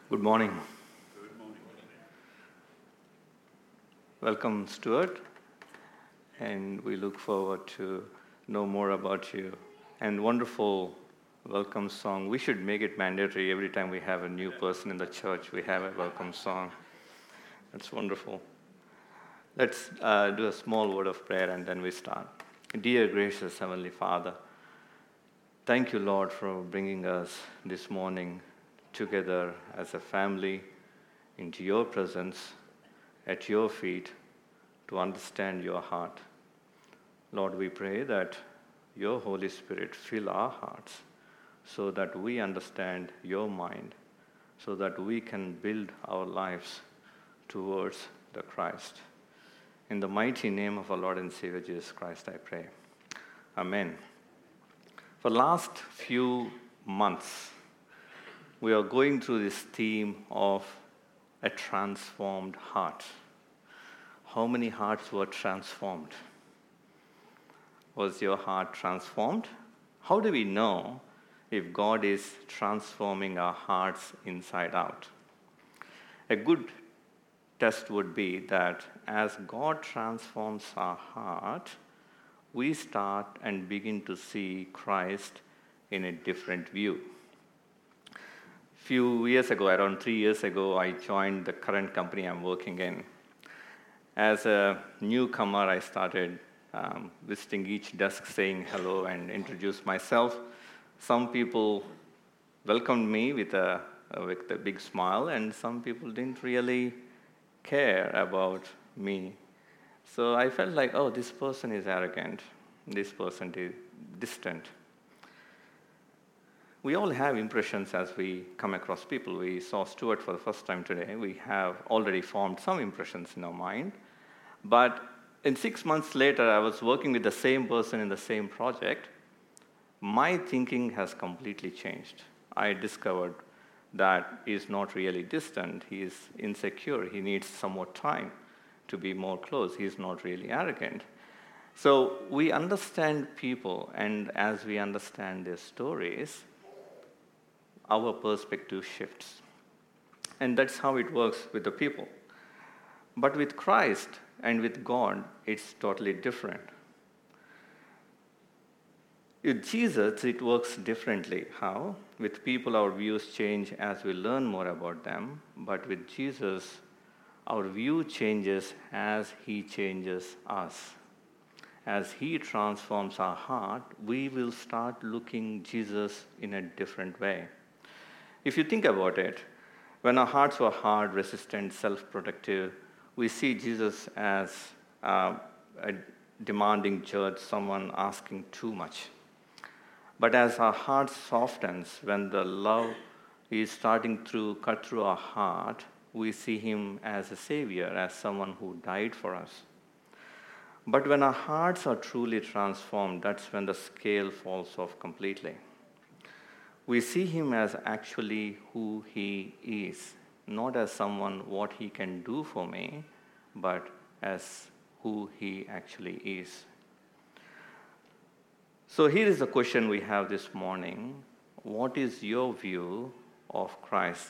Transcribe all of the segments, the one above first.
Good morning. Welcome, Stuart, and we look forward to know more about you. And wonderful welcome song. We should make it mandatory every time we have a new person in the church, we have a welcome song. That's wonderful. Let's do a small word of prayer and then we start. Dear gracious Heavenly Father, thank you, Lord, for bringing us this morning together as a family into your presence, at your feet, to understand your heart. Lord, we pray that your Holy Spirit fill our hearts so that we understand your mind, so that we can build our lives towards the Christ. In the mighty name of our Lord and Savior Jesus Christ, I pray. Amen. For the last few months, we are going through this theme of a transformed heart. How many hearts were transformed? Was your heart transformed? How do we know if God is transforming our hearts inside out? A good test would be that as God transforms our heart, we start and begin to see Christ in a different view. Few years ago, around 3 years ago, I joined the current company I'm working in. As a newcomer, I started visiting each desk, saying hello and introduced myself. Some people welcomed me with a big smile, and some people didn't really care about me. So I felt like, oh, this person is arrogant. This person is distant. We all have impressions as we come across people. We saw Stuart for the first time today. We have already formed some impressions in our mind. But in 6 months later, I was working with the same person in the same project. My thinking has completely changed. I discovered that he's not really distant. He is insecure. He needs some more time to be more close. He's not really arrogant. So we understand people, and as we understand their stories, our perspective shifts. And that's how it works with the people. But with Christ and with God, it's totally different. With Jesus, it works differently. How? With people, our views change as we learn more about them. But with Jesus, our view changes as he changes us. As he transforms our heart, we will start looking Jesus in a different way. If you think about it, when our hearts were hard, resistant, self-protective, we see Jesus as a demanding judge, someone asking too much. But as our heart softens, when the love is starting to cut through our heart, we see him as a savior, as someone who died for us. But when our hearts are truly transformed, that's when the scale falls off completely. We see him as actually who he is, not as someone what he can do for me, but as who he actually is. So here is the question we have this morning. What is your view of Christ?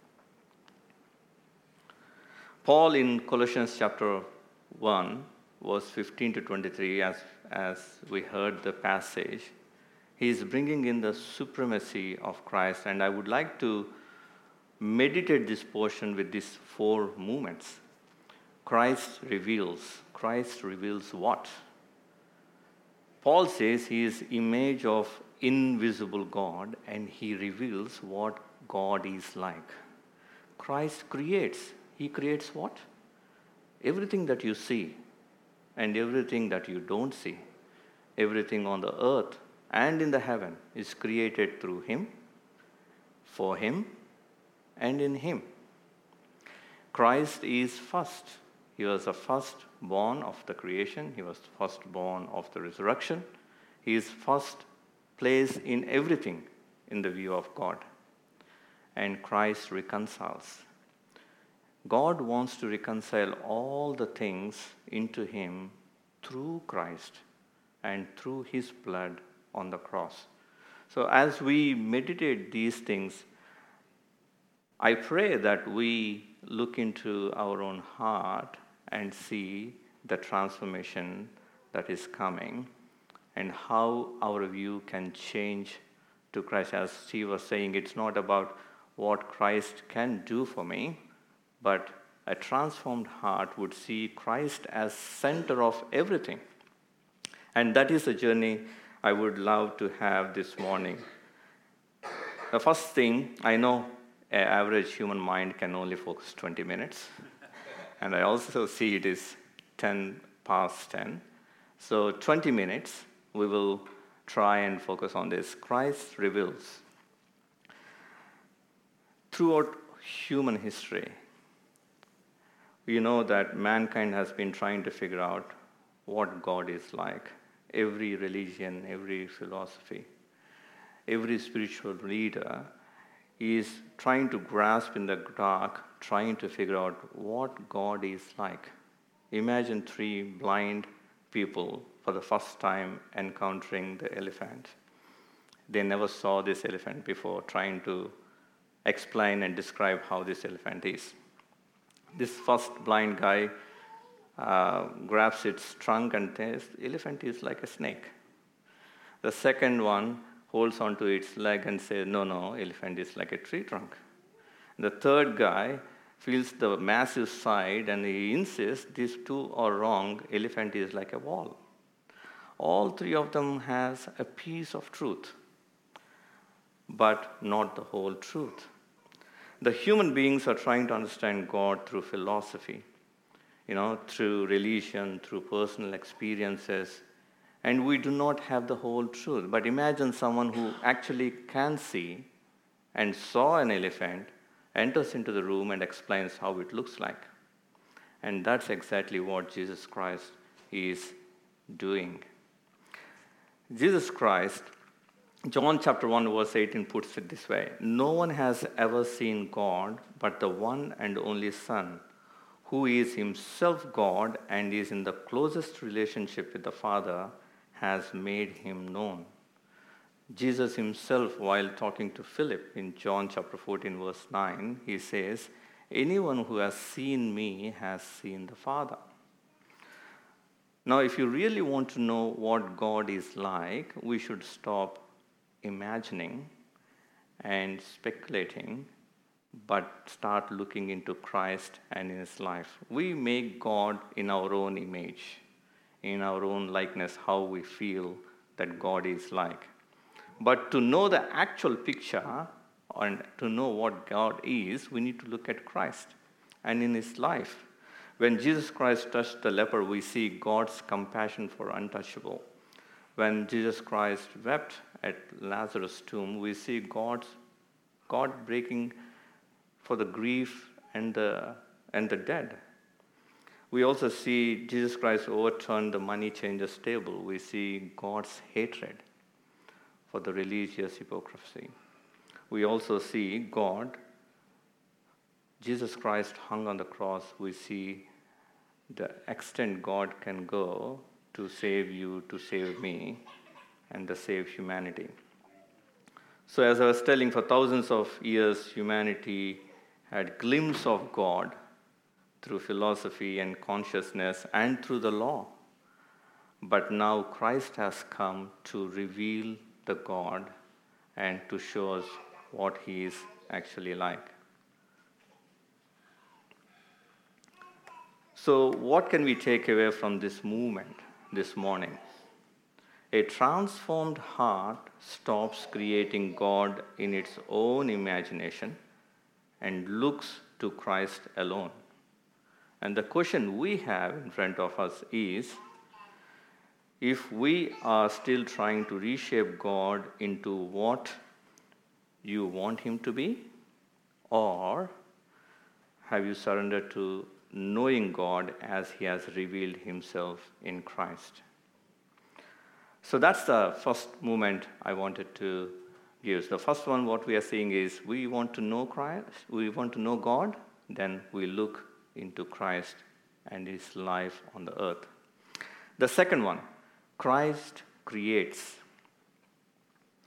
Paul in Colossians chapter 1, verse 15 to 23, as we heard the passage, he is bringing in the supremacy of Christ, and I would like to meditate this portion with these 4 movements. Christ reveals. Christ reveals what? Paul says he is image of invisible God, and he reveals what God is like. Christ creates. He creates what? Everything that you see and everything that you don't see. Everything on the earth and in the heaven is created through him, for him, and in him. Christ is first. He was the firstborn of the creation. He was the firstborn of the resurrection. He is first place in everything in the view of God. And Christ reconciles. God wants to reconcile all the things into him through Christ and through his blood on the cross. So as we meditate these things, I pray that we look into our own heart and see the transformation that is coming and how our view can change to Christ. As Steve was saying, it's not about what Christ can do for me, but a transformed heart would see Christ as center of everything. And that is a journey I would love to have this morning. The first thing, I know an average human mind can only focus 20 minutes. And I also see it is 10 past 10. So 20 minutes, we will try and focus on this. Christ reveals. Throughout human history, we know that mankind has been trying to figure out what God is like. Every religion, every philosophy, every spiritual leader is trying to grasp in the dark, trying to figure out what God is like. Imagine 3 blind people for the first time encountering the elephant. They never saw this elephant before, trying to explain and describe how this elephant is. This first blind guy grabs its trunk and says, the elephant is like a snake. The second one holds onto its leg and says, no, elephant is like a tree trunk. The third guy feels the massive side and he insists these 2 are wrong, elephant is like a wall. All 3 of them has a piece of truth, but not the whole truth. The human beings are trying to understand God through philosophy, through religion, through personal experiences, and we do not have the whole truth. But imagine someone who actually can see and saw an elephant, enters into the room and explains how it looks like. And that's exactly what Jesus Christ is doing. Jesus Christ, John chapter 1 verse 18 puts it this way: no one has ever seen God but the one and only Son, who is himself God and is in the closest relationship with the Father, has made him known. Jesus himself, while talking to Philip in John chapter 14 verse 9, he says, anyone who has seen me has seen the Father. Now, if you really want to know what God is like, we should stop imagining and speculating, but start looking into Christ and in his life. We make God in our own image, in our own likeness, how we feel that God is like. But to know the actual picture and to know what God is, we need to look at Christ and in his life. When Jesus Christ touched the leper, we see God's compassion for untouchable. When Jesus Christ wept at Lazarus' tomb, we see God breaking for the grief and the dead. We also see Jesus Christ overturn the money changer's table. We see God's hatred for the religious hypocrisy. We also see Jesus Christ hung on the cross. We see the extent God can go to save you, to save me, and to save humanity. So as I was telling, for thousands of years, humanity had glimpse of God through philosophy and consciousness and through the law. But now Christ has come to reveal the God and to show us what he is actually like. So what can we take away from this movement this morning? A transformed heart stops creating God in its own imagination and looks to Christ alone. And the question we have in front of us is, if we are still trying to reshape God into what you want him to be, or have you surrendered to knowing God as he has revealed himself in Christ? So that's the first movement I wanted to give. The first one, what we are seeing is we want to know Christ, we want to know God, then we look into Christ and his life on the earth. The second one, Christ creates.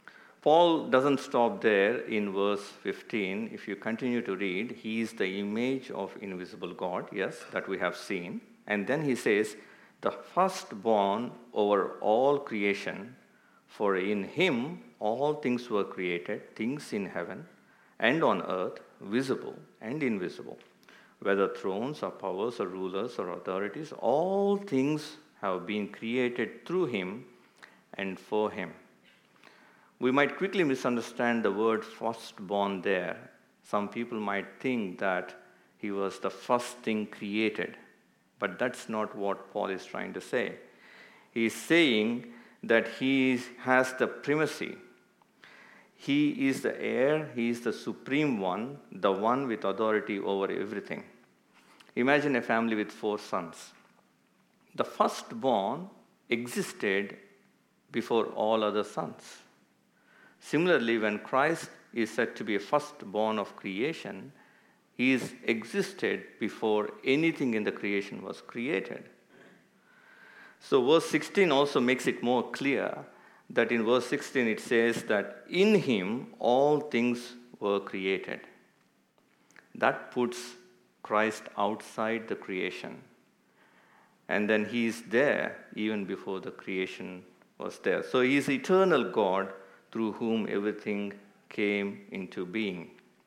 Paul doesn't stop there in verse 15. If you continue to read, he is the image of invisible God, yes, that we have seen. And then he says, the firstborn over all creation, for in him all things were created, things in heaven and on earth, visible and invisible, whether thrones or powers or rulers or authorities, all things have been created through him and for him. We might quickly misunderstand the word firstborn there. Some people might think that he was the first thing created, but that's not what Paul is trying to say. He is saying that he has the primacy. He is the heir, he is the supreme one, the one with authority over everything. Imagine a family with 4 sons. The firstborn existed before all other sons. Similarly, when Christ is said to be a firstborn of creation, he is existed before anything in the creation was created. So verse 16 also makes it more clear that in verse 16 it says that in him all things were created. That puts Christ outside the creation. And then he is there even before the creation was there. So he is eternal God through whom everything came into being.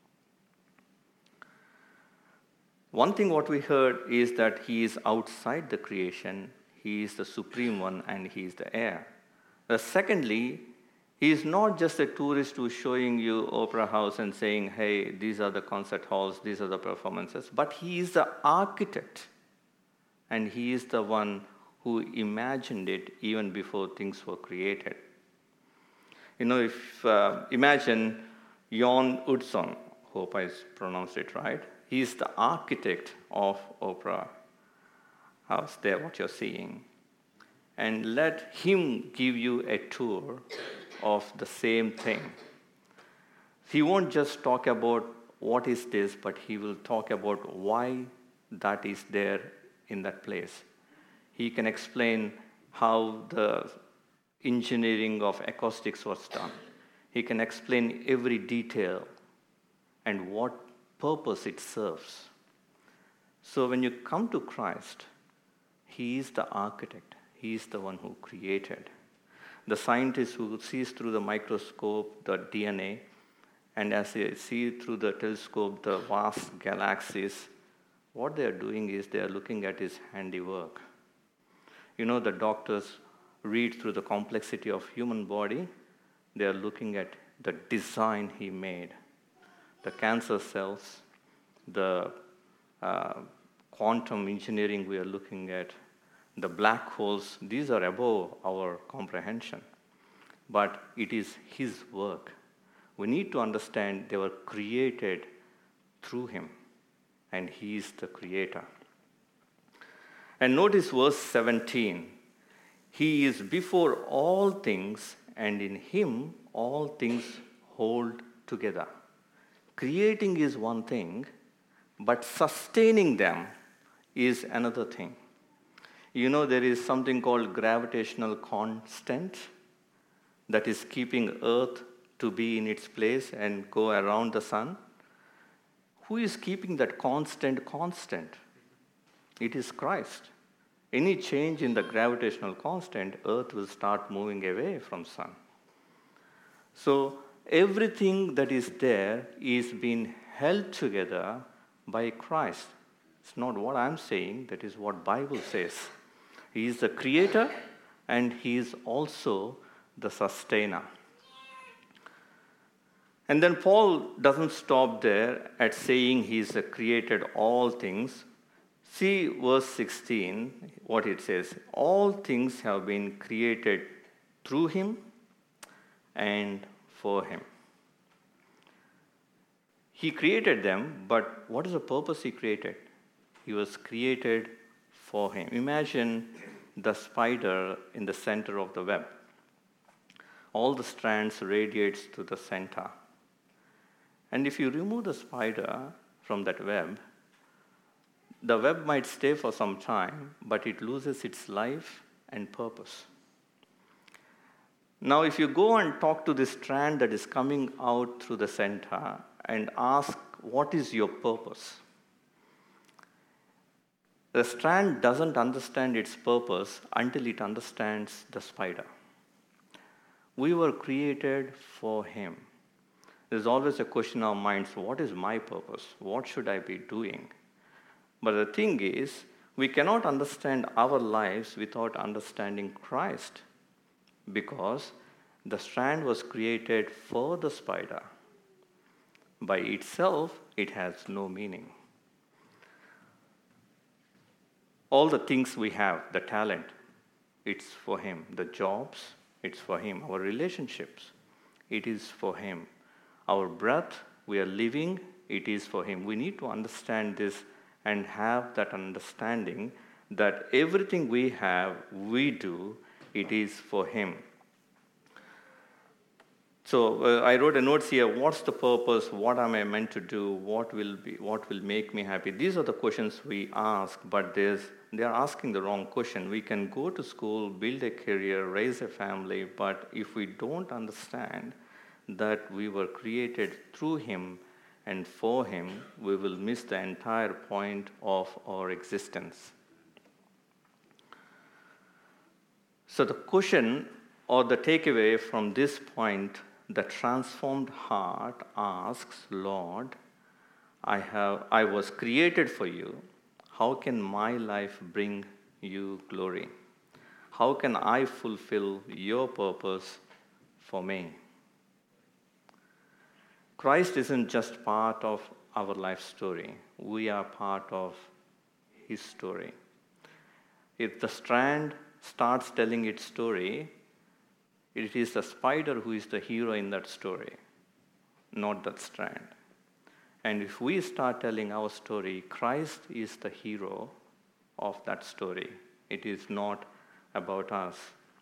One thing what we heard is that he is outside the creation, he is the supreme one, and he is the heir. Secondly, he is not just a tourist who's showing you Opera House and saying, hey, these are the concert halls, these are the performances, but he is the architect, and he is the one who imagined it even before things were created. You know, if imagine Jon Utzon, hope I pronounced it right. He is the architect of Opera House there, what you're seeing. And let him give you a tour of the same thing. He won't just talk about what is this, but he will talk about why that is there in that place. He can explain how the engineering of acoustics was done. He can explain every detail and what purpose it serves. So when you come to Christ, he is the architect. He is the one who created. The scientist who sees through the microscope the DNA, and as they see through the telescope the vast galaxies, what they are doing is they are looking at his handiwork. You know, the doctors read through the complexity of human body, they are looking at the design he made. The cancer cells, the quantum engineering we are looking at, the black holes, these are above our comprehension. But it is his work. We need to understand they were created through him, and he is the creator. And notice verse 17. He is before all things, and in him all things hold together. Creating is one thing, but sustaining them is another thing. You know, there is something called gravitational constant that is keeping Earth to be in its place and go around the sun. Who is keeping that constant? It is Christ. Any change in the gravitational constant, Earth will start moving away from sun. So everything that is there is being held together by Christ. It's not what I'm saying, that is what Bible says. He is the creator and he is also the sustainer. And then Paul doesn't stop there at saying he's created all things. See verse 16, what it says. All things have been created through him and for him. He created them, but what is the purpose he created? He was created for him. Imagine the spider in the center of the web. All the strands radiates to the center. And if you remove the spider from that web, the web might stay for some time, but it loses its life and purpose. Now, if you go and talk to this strand that is coming out through the center and ask, what is your purpose? The strand doesn't understand its purpose until it understands the spider. We were created for him. There's always a question in our minds, what is my purpose? What should I be doing? But the thing is, we cannot understand our lives without understanding Christ, because the strand was created for the spider. By itself, it has no meaning. All the things we have, the talent, it's for him. The jobs, it's for him. Our relationships, it is for him. Our breath, we are living, it is for him. We need to understand this and have that understanding that everything we have, we do, it is for him. So I wrote a note here, what's the purpose? What am I meant to do? What will make me happy? These are the questions we ask, but they are asking the wrong question. We can go to school, build a career, raise a family, but if we don't understand that we were created through him and for him, we will miss the entire point of our existence. So the question or the takeaway from this point, the transformed heart asks, Lord, I was created for you. How can my life bring you glory? How can I fulfill your purpose for me? Christ isn't just part of our life story. We are part of his story. If the strand starts telling its story, it is the spider who is the hero in that story, not that strand. And if we start telling our story, Christ is the hero of that story. It is not about us.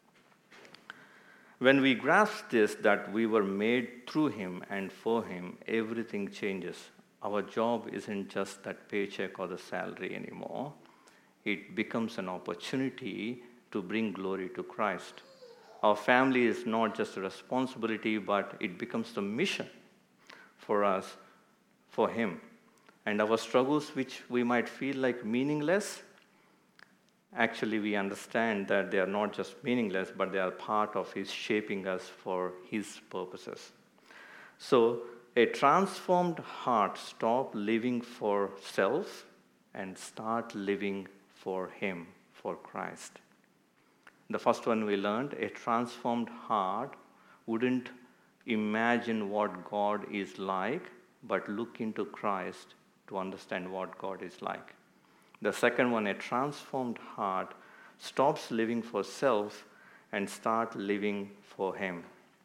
When we grasp this, that we were made through him and for him, everything changes. Our job isn't just that paycheck or the salary anymore. It becomes an opportunity to bring glory to Christ. Our family is not just a responsibility, but it becomes the mission for us, for him. And our struggles, which we might feel like meaningless, actually we understand that they are not just meaningless, but they are part of his shaping us for his purposes. So a transformed heart stop living for self and start living for him, for Christ. The first one we learned, a transformed heart wouldn't imagine what God is like, but look into Christ to understand what God is like. The second one, a transformed heart stops living for self and start living for him.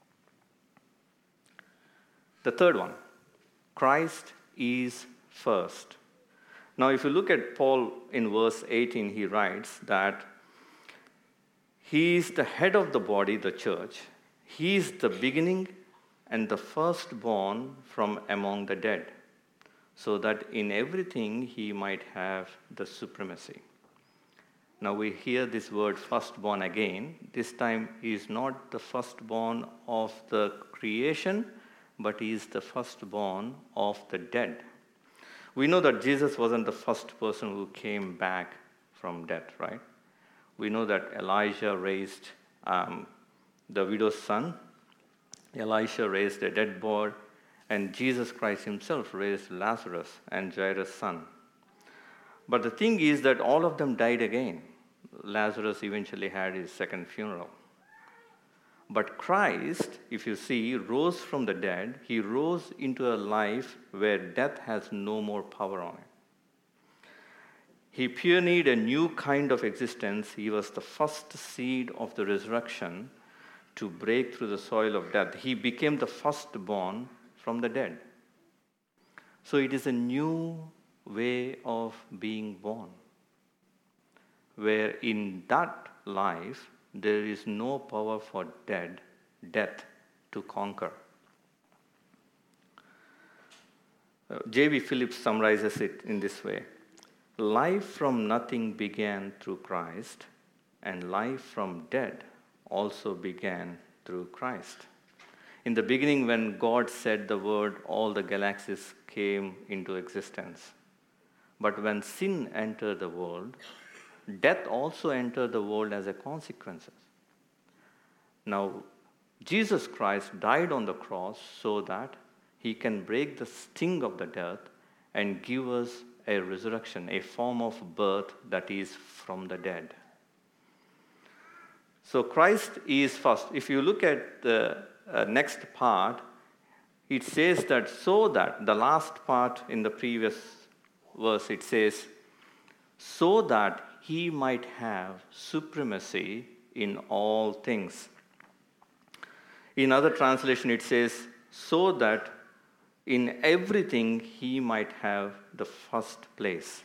The third one, Christ is first. Now, if you look at Paul in verse 18, he writes that he is the head of the body, the church. He is the beginning and the firstborn from among the dead, so that in everything he might have the supremacy. Now we hear this word firstborn again. This time he is not the firstborn of the creation, but he is the firstborn of the dead. We know that Jesus wasn't the first person who came back from death, right? We know that Elijah raised the widow's son. Elisha raised a dead boy, and Jesus Christ himself raised Lazarus and Jairus' son. But the thing is that all of them died again. Lazarus eventually had his second funeral. But Christ, if you see, rose from the dead. He rose into a life where death has no more power on it. He pioneered a new kind of existence. He was the first seed of the resurrection to break through the soil of death. He became the firstborn from the dead. So it is a new way of being born, where in that life there is no power for death to conquer. J.B. Phillips summarizes it in this way. Life from nothing began through Christ, and life from dead also began through Christ. In the beginning, when God said the word, all the galaxies came into existence. But when sin entered the world, death also entered the world as a consequence. Now, Jesus Christ died on the cross so that he can break the sting of the death and give us a resurrection, a form of birth that is from the dead. So Christ is first. If you look at the next part, it says that so that, the last part in the previous verse, it says, so that he might have supremacy in all things. In other translation, it says, so that in everything he might have the first place.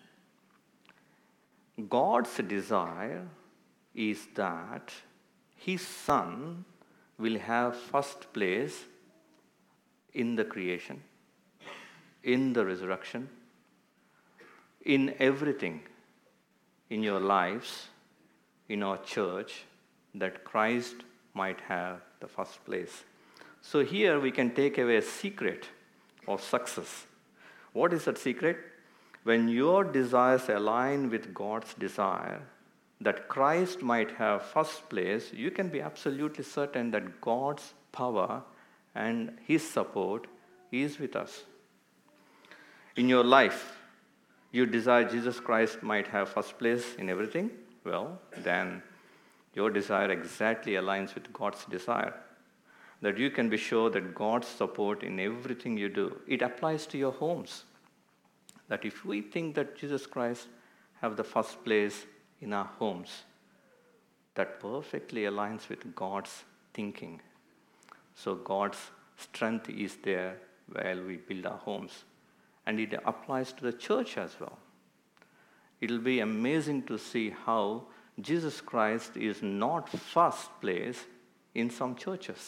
God's desire is that his Son will have first place in the creation, in the resurrection, in everything, in your lives, in our church, that Christ might have the first place. So here we can take away a secret of success. What is that secret? When your desires align with God's desire, that Christ might have first place, you can be absolutely certain that God's power and his support is with us. In your life, you desire Jesus Christ might have first place in everything, well, then your desire exactly aligns with God's desire. That you can be sure that God's support in everything you do. It applies to your homes. That if we think that Jesus Christ have the first place in our homes, that perfectly aligns with God's thinking. So God's strength is there while we build our homes. And it applies to the church as well. It will be amazing to see how Jesus Christ is not first place in some churches.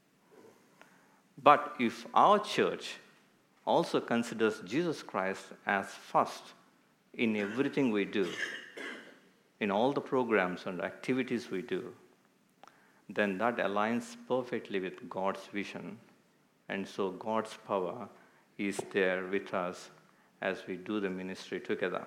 But if our church also considers Jesus Christ as first in everything we do, in all the programs and activities we do, then that aligns perfectly with God's vision. And so God's power is there with us as we do the ministry together.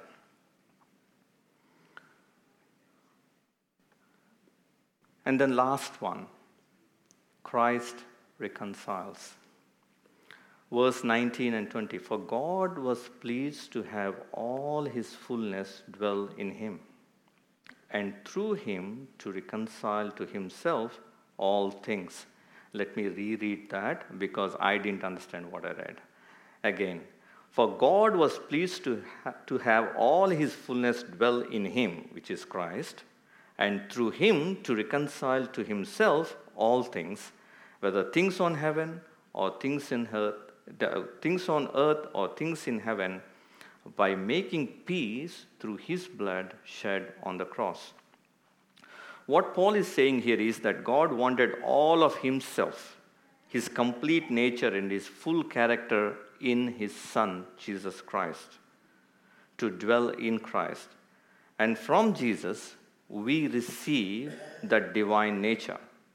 And then last one, Christ reconciles. Verse 19 and 20, for God was pleased to have all his fullness dwell in him, and through him to reconcile to himself all things. Let me reread that because I didn't understand what I read. Again, for God was pleased to have all his fullness dwell in him, which is Christ, and through him to reconcile to himself all things, whether things on heaven or things in earth, things on earth or things in heaven, by making peace through his blood shed on the cross. What Paul is saying here is that God wanted all of himself, his complete nature and his full character in his Son, Jesus Christ, to dwell in Christ. And from Jesus, we receive that divine nature.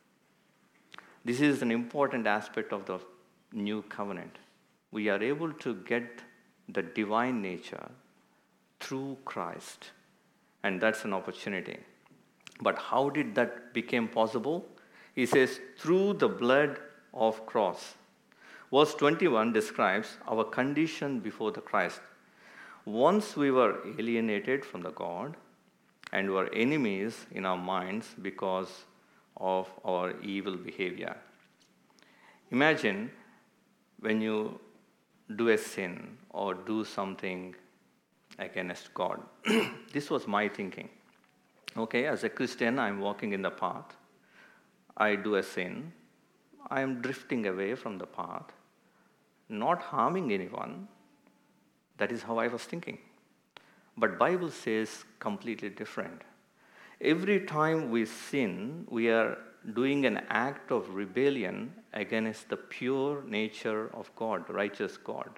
This is an important aspect of the new covenant. We are able to get the divine nature through Christ, and that's an opportunity. But how did that become possible? He says, through the blood of cross. Verse 21 describes our condition before the Christ. Once we were alienated from the God and were enemies in our minds because of our evil behavior. Imagine when you do a sin or do something against God. This was my thinking. Okay, as a Christian, I'm walking in the path. I do a sin. I am drifting away from the path, not harming anyone. That is how I was thinking. But Bible says completely different. Every time we sin, we are doing an act of rebellion against the pure nature of God, righteous God.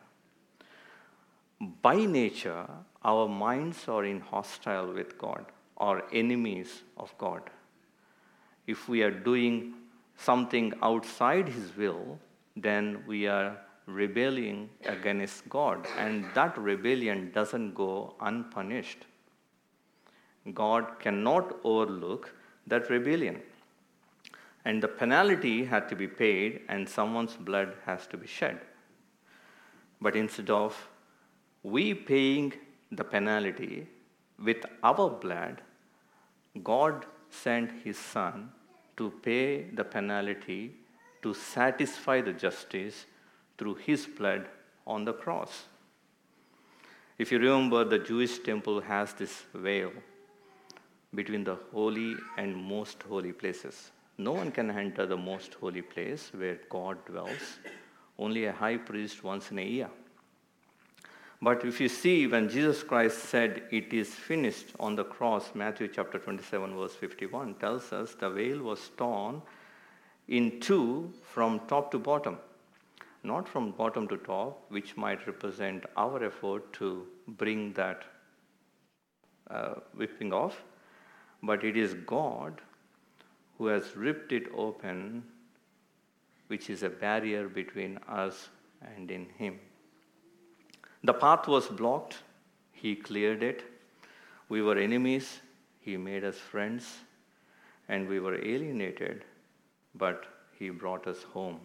By nature, our minds are in hostile with God, or enemies of God. If we are doing something outside his will, then we are rebelling against God. And that rebellion doesn't go unpunished. God cannot overlook that rebellion. And the penalty had to be paid, and someone's blood has to be shed. But instead of we paying the penalty with our blood, God sent his Son to pay the penalty to satisfy the justice through his blood on the cross. If you remember, the Jewish temple has this veil between the holy and most holy places. No one can enter the most holy place where God dwells, only a high priest once in a year. But if you see, when Jesus Christ said, "It is finished" on the cross, Matthew chapter 27, verse 51, tells us the veil was torn in two from top to bottom. Not from bottom to top, which might represent our effort to bring that whipping off, but it is God who has ripped it open, which is a barrier between us and in him. The path was blocked, he cleared it. We were enemies, he made us friends. And we were alienated, but he brought us home.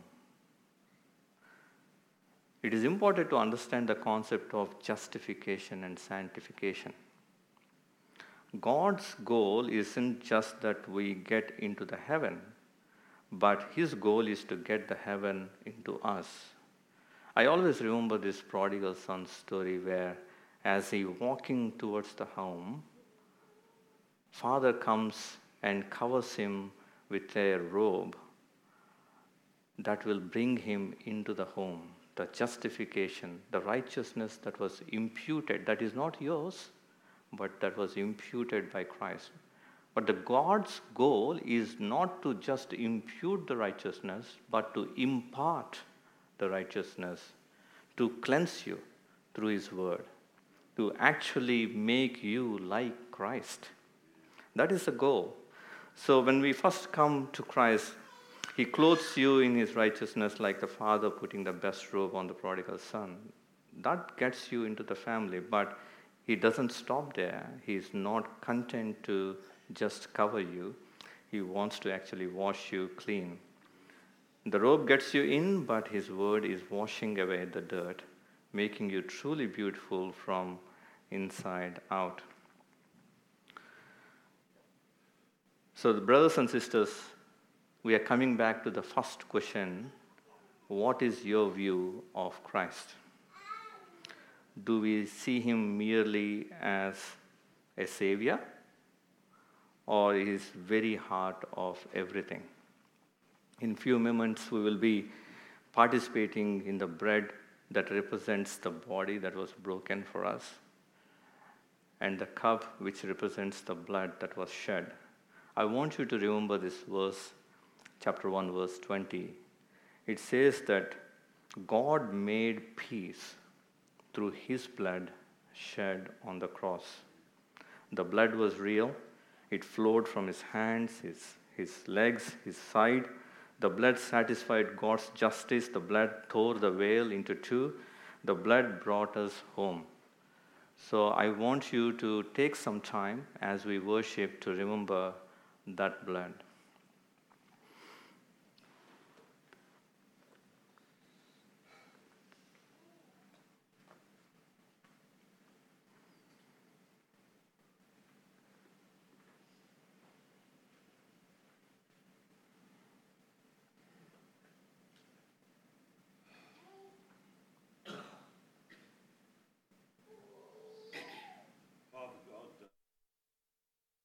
It is important to understand the concept of justification and sanctification. God's goal isn't just that we get into the heaven, but his goal is to get the heaven into us. I always remember this prodigal son story where, as he walking towards the home, father comes and covers him with a robe that will bring him into the home. The justification, the righteousness that was imputed, that is not yours, but that was imputed by Christ. But the God's goal is not to just impute the righteousness, but to impart the righteousness, to cleanse you through his word, to actually make you like Christ. That is the goal. So when we first come to Christ, he clothes you in his righteousness like the father putting the best robe on the prodigal son. That gets you into the family, but he doesn't stop there. He is not content to just cover you. He wants to actually wash you clean. The robe gets you in, but his word is washing away the dirt, making you truly beautiful from inside out. So, the brothers and sisters, we are coming back to the first question: what is your view of Christ? Do we see him merely as a savior, or his very heart of everything? In few moments, we will be participating in the bread that represents the body that was broken for us, and the cup which represents the blood that was shed. I want you to remember this verse, chapter 1, verse 20. It says that God made peace through his blood shed on the cross. The blood was real. It flowed from his hands, his legs, his side. The blood satisfied God's justice. The blood tore the veil into two. The blood brought us home. So I want you to take some time as we worship to remember that blood.